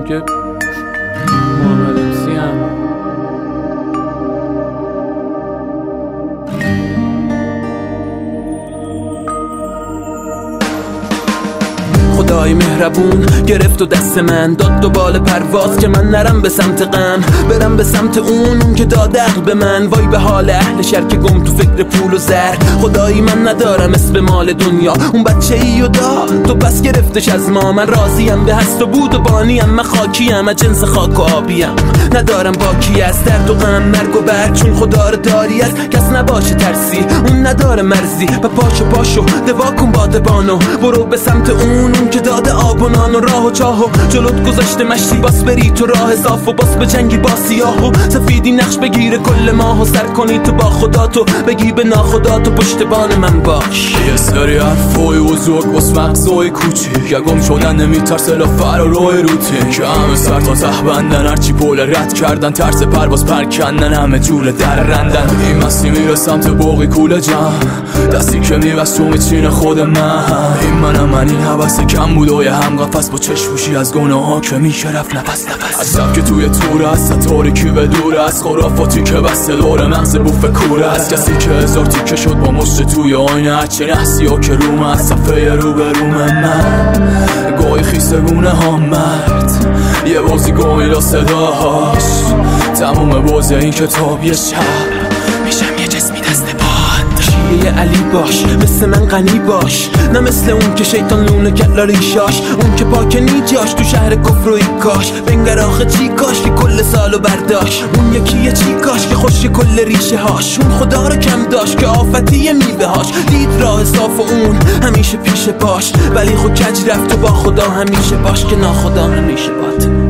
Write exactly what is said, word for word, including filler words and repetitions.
که محمد امسی هم خدای مهربون گرفت و دست من داد دو بال پرواز که من نرم به سمت غم، برم به سمت اون اون که داد عقل به من. وای به حال اهل شهر که گم تو فکر پول و زر. خدایی من ندارم اسم مال دنیا، اون بچه ای و داد تو بس گرفتش از ما. من راضیم به هست و بود و بانیم، من خاکیم از جنس خاک و آبیم. ندارم باکی از درد و غم مرگ و برگ، چون خدا رو داری از کس نباشه ترسی. اون نداره مرزی و پاشو پاشو دوا کن بادبانو، برو به سمت اون اون که داده آب و نان و راه و چاه و جلوت گذاشته مشتی باس بری تو راه صاف و باس به جنگی با سیاه و سفیدی نقش بگیره کل ماه و سر کنی تو با خدا تو بگی به ناخدا تو پشتبان من باش. یه سری حرفای بزرگ باس مغزای کوچیک، یا گم شدن نمیترسه لفر و روی روتین که همه سر تا ته بندن، هرچی پول رد کردن ترس پرواز پرکندن، همه جور در رندن. این مستی میره سمت باقی کوله جمع، دستی که میبست تو میچینه خود من. این منم من این حوث کم بود و یه هم قفص با چشموشی از گناه ها که میشه رفت نفس نفس. عجب که توی تور است تاریکی به دور است، خرافاتی که بسته دور مغز بوف کور است. کسی که هزار تیکه شد با مشت توی آینه، هرچه نحسی ها که روم از صفحه رو به روم من. گاهی خیسگونه ها مرد یه بازی گاهی لا صداهاش، تموم بازی این کتاب یه شب میشم یه جسمی دست باد. یه علی باش مثل من غنی باش، نه مثل اون که شیطان لونه کلا ریشاش، اون که پاک نیجاش تو شهر کفر و ایکاش. بنگر آخه چی کاش که کل سالو برداشت، اون یکیه چی کاش که خوش کل ریشه هاش. اون خدا رو کم داشت که آفتی میوه هاش، دید راه صاف و اون همیشه پیش پاش. ولی خود کج رفت و با خدا همیشه باش که ناخدا همیشه باد.